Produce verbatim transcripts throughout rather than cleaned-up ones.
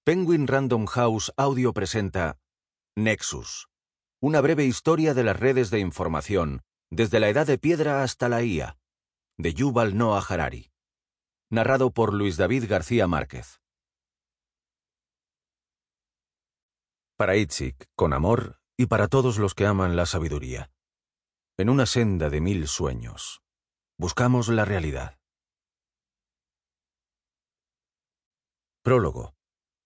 Penguin Random House Audio presenta Nexus, una breve historia de las redes de información, desde la Edad de Piedra hasta la I A, de Yuval Noah Harari. Narrado por Luis David García Márquez. Para Itzik, con amor, y para todos los que aman la sabiduría. En una senda de mil sueños, buscamos la realidad. Prólogo.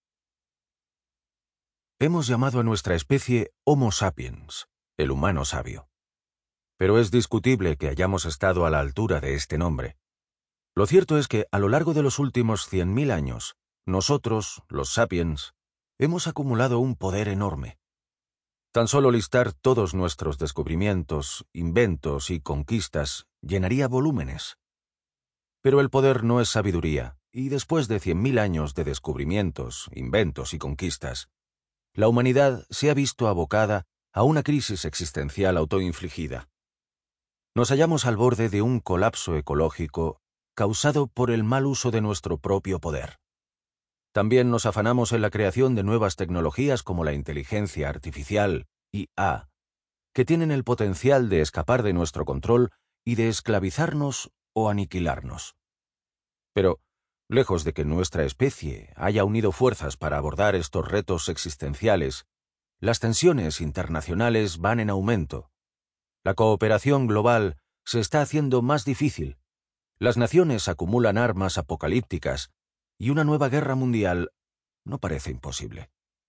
Hemos llamado a nuestra especie Homo sapiens, el humano sabio. Pero es discutible que hayamos estado a la altura de este nombre. Lo cierto es que a lo largo de los últimos cien mil años, nosotros, los sapiens, hemos acumulado un poder enorme. Tan solo listar todos nuestros descubrimientos, inventos y conquistas llenaría volúmenes. Pero el poder no es sabiduría, y después de cien mil años de descubrimientos, inventos y conquistas, la humanidad se ha visto abocada a una crisis existencial autoinfligida. Nos hallamos al borde de un colapso ecológico causado por el mal uso de nuestro propio poder. También nos afanamos en la creación de nuevas tecnologías como la inteligencia artificial, I A, que tienen el potencial de escapar de nuestro control y de esclavizarnos o aniquilarnos. Pero, lejos de que nuestra especie haya unido fuerzas para abordar estos retos existenciales, las tensiones internacionales van en aumento. La cooperación global se está haciendo más difícil. Las naciones acumulan armas apocalípticas y una nueva guerra mundial no parece imposible.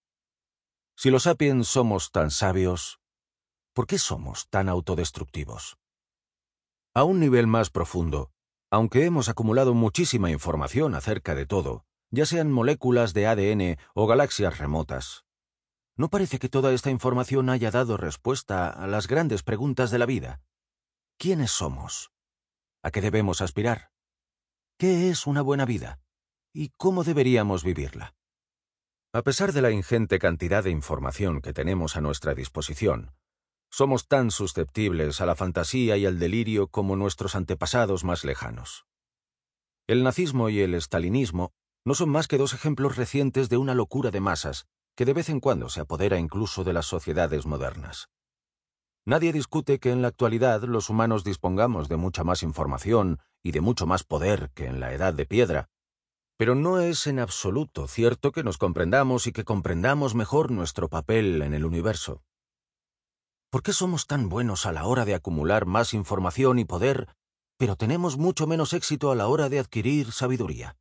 Si los sapiens somos tan sabios, ¿por qué somos tan autodestructivos? A un nivel más profundo, aunque hemos acumulado muchísima información acerca de todo, ya sean moléculas de A D N o galaxias remotas, ¿no parece que toda esta información haya dado respuesta a las grandes preguntas de la vida? ¿Quiénes somos? ¿A qué debemos aspirar? ¿Qué es una buena vida? ¿Y cómo deberíamos vivirla? A pesar de la ingente cantidad de información que tenemos a nuestra disposición, somos tan susceptibles a la fantasía y al delirio como nuestros antepasados más lejanos. El nazismo y el estalinismo no son más que dos ejemplos recientes de una locura de masas que de vez en cuando se apodera incluso de las sociedades modernas. Nadie discute que en la actualidad los humanos dispongamos de mucha más información y de mucho más poder que en la Edad de Piedra, pero no es en absoluto cierto que nos comprendamos y que comprendamos mejor nuestro papel en el universo. ¿Por qué somos tan buenos a la hora de acumular más información y poder, pero tenemos mucho menos éxito a la hora de adquirir sabiduría?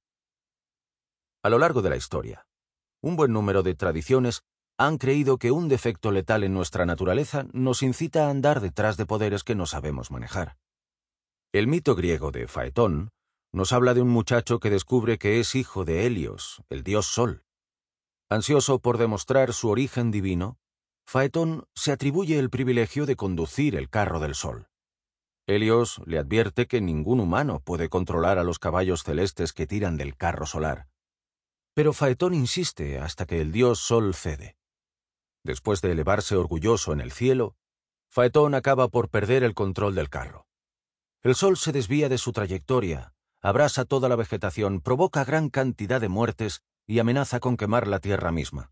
A lo largo de la historia, un buen número de tradiciones han creído que un defecto letal en nuestra naturaleza nos incita a andar detrás de poderes que no sabemos manejar. El mito griego de Faetón nos habla de un muchacho que descubre que es hijo de Helios, el dios Sol. Ansioso por demostrar su origen divino, Faetón se atribuye el privilegio de conducir el carro del Sol. Helios le advierte que ningún humano puede controlar a los caballos celestes que tiran del carro solar. Pero Faetón insiste hasta que el dios Sol cede. Después de elevarse orgulloso en el cielo, Faetón acaba por perder el control del carro. El Sol se desvía de su trayectoria, abrasa toda la vegetación, provoca gran cantidad de muertes y amenaza con quemar la tierra misma.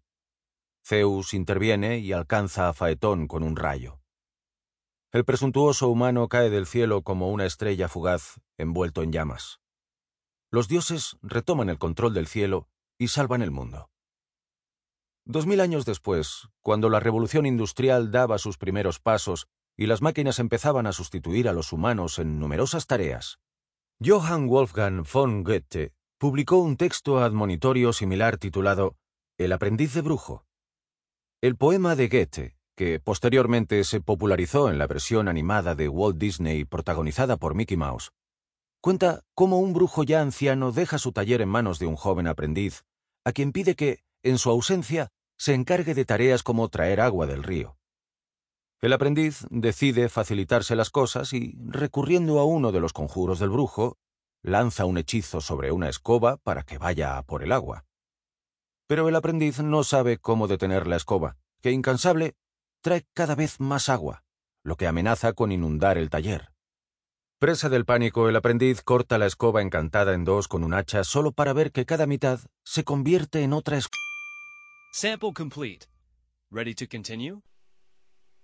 Zeus interviene y alcanza a Faetón con un rayo. El presuntuoso humano cae del cielo como una estrella fugaz, envuelto en llamas. Los dioses retoman el control del cielo y salvan el mundo. Dos mil años después, cuando la revolución industrial daba sus primeros pasos y las máquinas empezaban a sustituir a los humanos en numerosas tareas, Johann Wolfgang von Goethe publicó un texto admonitorio similar titulado El aprendiz de brujo. El poema de Goethe, que posteriormente se popularizó en la versión animada de Walt Disney protagonizada por Mickey Mouse, cuenta cómo un brujo ya anciano deja su taller en manos de un joven aprendiz, a quien pide que, en su ausencia, se encargue de tareas como traer agua del río. El aprendiz decide facilitarse las cosas y, recurriendo a uno de los conjuros del brujo, lanza un hechizo sobre una escoba para que vaya a por el agua. Pero el aprendiz no sabe cómo detener la escoba, que incansable trae cada vez más agua, lo que amenaza con inundar el taller. Presa del pánico, el aprendiz corta la escoba encantada en dos con un hacha solo para ver que cada mitad se convierte en otra escoba. Sample complete. Ready to continue?